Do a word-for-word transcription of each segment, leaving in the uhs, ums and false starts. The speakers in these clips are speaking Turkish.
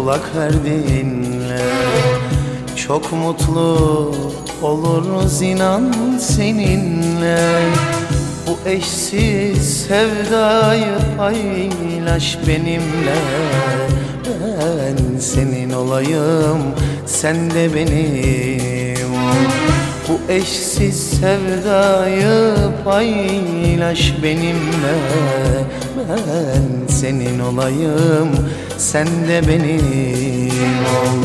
kulak ver dinle. Çok mutlu oluruz inan seninle. Bu eşsiz sevdayı paylaş benimle. Ben senin olayım, sen de benim ol. Bu eşsiz sevdayı paylaş benimle. Ben senin olayım, sen de benim ol.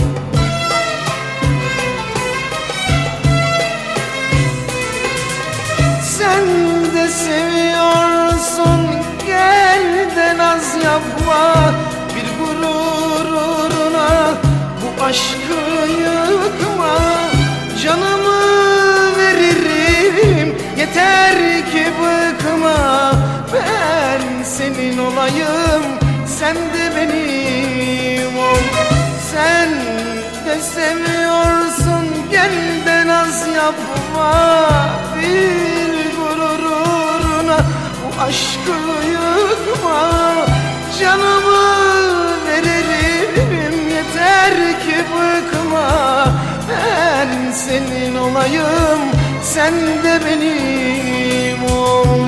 Sen de seviyorsun, gel de naz yapma. Bir gururuna bu aşkı yıkma. Canımı veririm, yeter ki bıkma. Ben senin olayım, sen de benim ol. Sen de seviyorsun, gel de naz yapma. Bir gururuna bu aşkı yıkma. Canımı veririm, yeter ki bıkma. Ben senin olayım, sen de benim ol.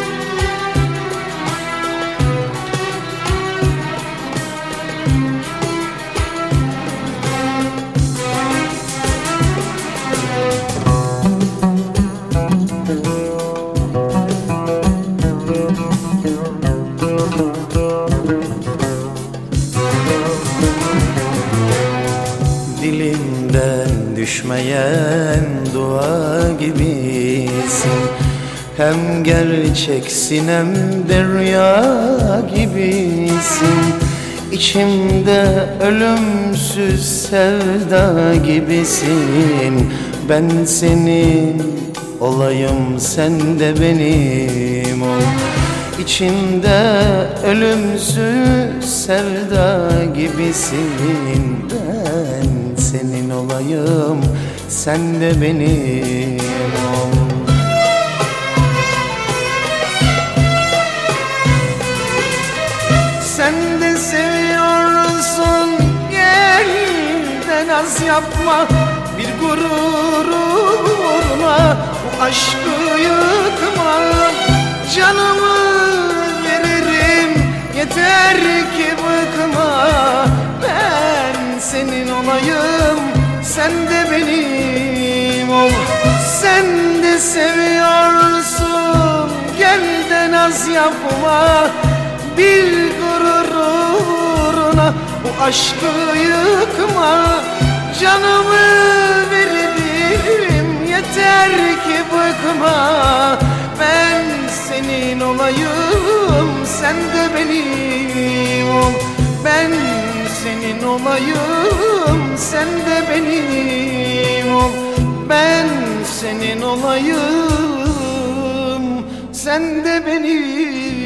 Dilimden düşmeyen dua gibisin. Hem gerçeksin hem de rüya gibisin. İçimde ölümsüz sevda gibisin. Ben senin olayım, sen de benim ol. İçimde ölümsüz sevda gibisin. Ben senin olayım, sen de benim ol. Sen de seviyorsun, gel de naz yapma. Bir gururuna bu aşkı yıkma. Canımı veririm, yeter ki bıkma. Ben senin olayım, sen de benim ol. Sen de seviyorsun, gel de naz yapma. Bir gururuna bu aşkı yıkma. Canımı veririm, yeter ki bıkma. Ben senin olayım, sen de benim ol. Ben senin olayım, sen de benim ol. Ben senin olayım, sen de benim